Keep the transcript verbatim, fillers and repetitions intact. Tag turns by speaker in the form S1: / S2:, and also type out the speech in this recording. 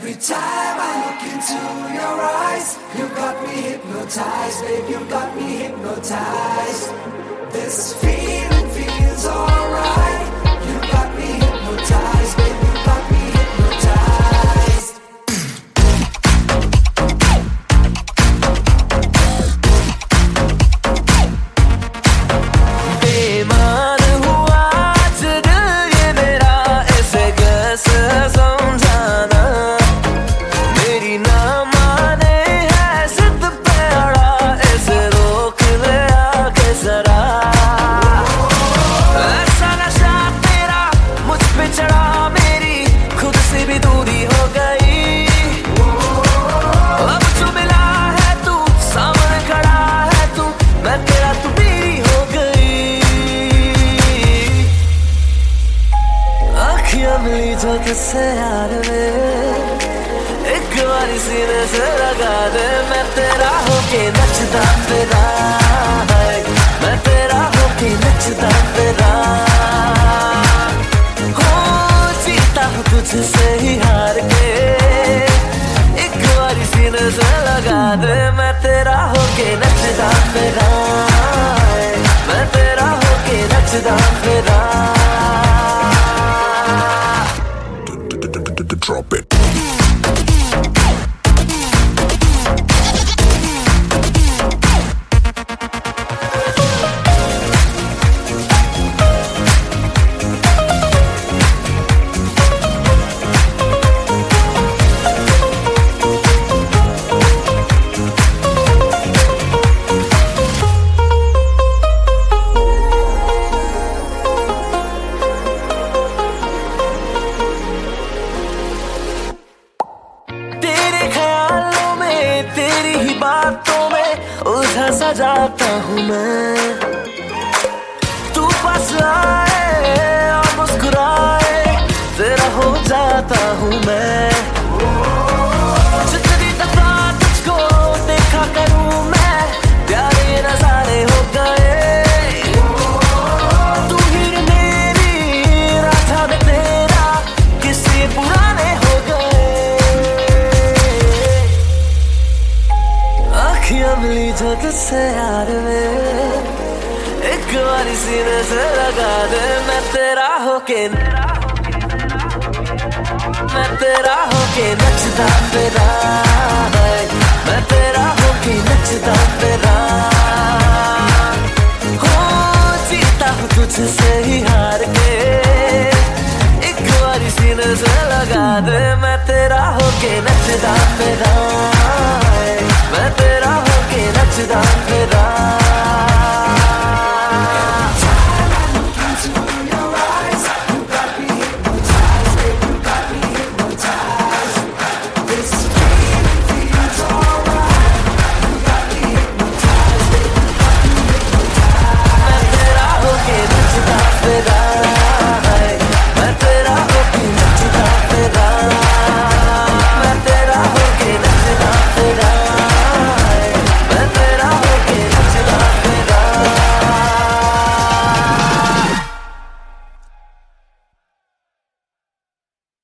S1: Every time I look into your eyes, you got me hypnotized, babe, you got me hypnotized. This feeling feels alright. You got me hypnotized, babe, you got me hypnotized.
S2: बेईमान हुआ आज दिल ये मेरा, ऐसे कैसे समझाना। मेरी ना माने है जिद पे अड़ा, ऐसे रोक ले आके जरा। ऐसा नशा तेरा मुझ पे चढ़ा, मेरी खुद से भी दूरी हो गई। अब जो मिला है तू, सामने खड़ा है तू, मैं तेरा तू मेरी हो गई। अखियां मिली जो तुझसे यार वे, एक बारी सीने से लगा दे। मैं तेरा होके नचता फिरा, मैं तेरा होके नचता फिरा। हो जीता हूँ तुझसे ही हार के, एक बारी सीने से लगा दे। मैं तेरा होके नचता फिरा, मैं तेरा होके नचता फिरा।
S3: Drop it.
S2: बातों में उलझा सा जाता हूँ मैं। तू पास आए और मुस्कुराए, तेरा हो जाता हूँ मैं। जितनी दफा तुझको देखा करूँ मैं, प्यारे नजारे हो गए। तू ही मेरी राधा में तेरा, किसी पुराने हो गए। अखियां मिली जो तुझसे यार वे, एक बारी सीने से लगा दे। मैं तेरा होके, मैं तेरा होके नचता फिरा, मैं तेरा होके नचता फिरा। हो जीता हूँ तुझसे ही हार के, एक बारी सीने से लगा दे। मैं तेरा होके नचता फिरा, मैं तेरा होके नचता फिरा।